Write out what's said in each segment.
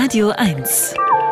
Radio 1.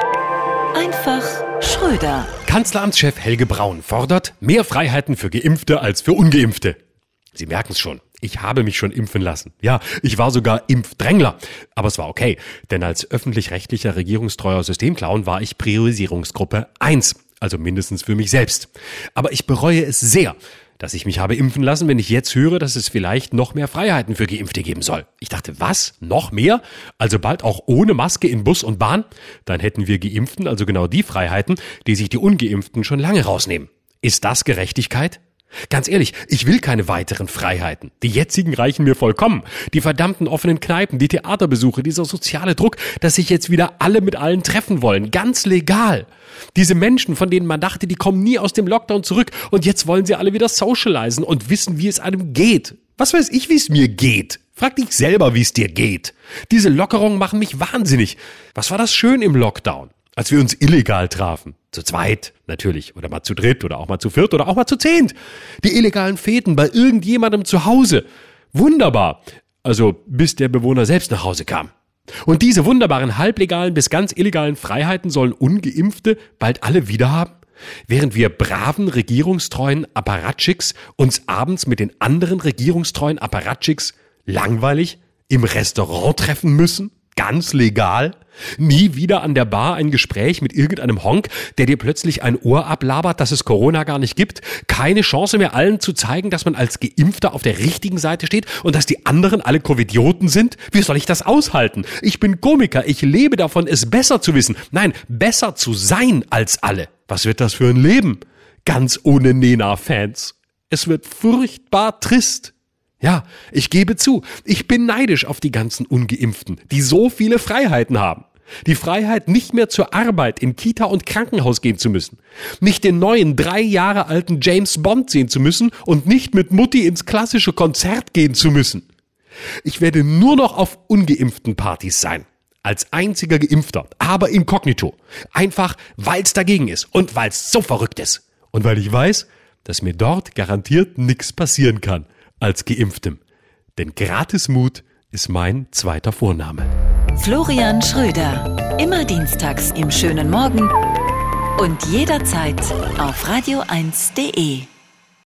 Einfach Schröder. Kanzleramtschef Helge Braun fordert mehr Freiheiten für Geimpfte als für Ungeimpfte. Sie merken es schon. Ich habe mich schon impfen lassen. Ja, ich war sogar Impfdrängler. Aber es war okay, denn als öffentlich-rechtlicher regierungstreuer Systemclown war ich Priorisierungsgruppe 1, also mindestens für mich selbst. Aber ich bereue es sehr, dass ich mich habe impfen lassen, wenn ich jetzt höre, dass es vielleicht noch mehr Freiheiten für Geimpfte geben soll. Ich dachte, was? Noch mehr? Also bald auch ohne Maske in Bus und Bahn? Dann hätten wir Geimpften also genau die Freiheiten, die sich die Ungeimpften schon lange rausnehmen. Ist das Gerechtigkeit? Ganz ehrlich, ich will keine weiteren Freiheiten. Die jetzigen reichen mir vollkommen. Die verdammten offenen Kneipen, die Theaterbesuche, dieser soziale Druck, dass sich jetzt wieder alle mit allen treffen wollen. Ganz legal. Diese Menschen, von denen man dachte, die kommen nie aus dem Lockdown zurück und jetzt wollen sie alle wieder socialisen und wissen, wie es einem geht. Was weiß ich, wie es mir geht? Frag dich selber, wie es dir geht. Diese Lockerungen machen mich wahnsinnig. Was war das schön im Lockdown? Als wir uns illegal trafen. Zu zweit, natürlich. Oder mal zu dritt oder auch mal zu viert oder auch mal zu zehnt. Die illegalen Feten bei irgendjemandem zu Hause. Wunderbar. Also bis der Bewohner selbst nach Hause kam. Und diese wunderbaren halblegalen bis ganz illegalen Freiheiten sollen Ungeimpfte bald alle wiederhaben? Während wir braven, regierungstreuen Apparatschicks uns abends mit den anderen regierungstreuen Apparatschicks langweilig im Restaurant treffen müssen? Ganz legal? Nie wieder an der Bar ein Gespräch mit irgendeinem Honk, der dir plötzlich ein Ohr ablabert, dass es Corona gar nicht gibt? Keine Chance mehr, allen zu zeigen, dass man als Geimpfter auf der richtigen Seite steht und dass die anderen alle Covidioten sind? Wie soll ich das aushalten? Ich bin Komiker, ich lebe davon, es besser zu wissen. Nein, besser zu sein als alle. Was wird das für ein Leben? Ganz ohne Nena-Fans. Es wird furchtbar trist. Ja, ich gebe zu, ich bin neidisch auf die ganzen Ungeimpften, die so viele Freiheiten haben. Die Freiheit, nicht mehr zur Arbeit, in Kita und Krankenhaus gehen zu müssen. Nicht den neuen 3 Jahre alten James Bond sehen zu müssen und nicht mit Mutti ins klassische Konzert gehen zu müssen. Ich werde nur noch auf ungeimpften Partys sein. Als einziger Geimpfter, aber inkognito. Einfach, weil es dagegen ist und weil es so verrückt ist. Und weil ich weiß, dass mir dort garantiert nichts passieren kann. Als Geimpftem. Denn Gratismut ist mein zweiter Vorname. Florian Schröder. Immer dienstags im schönen Morgen und jederzeit auf radio1.de.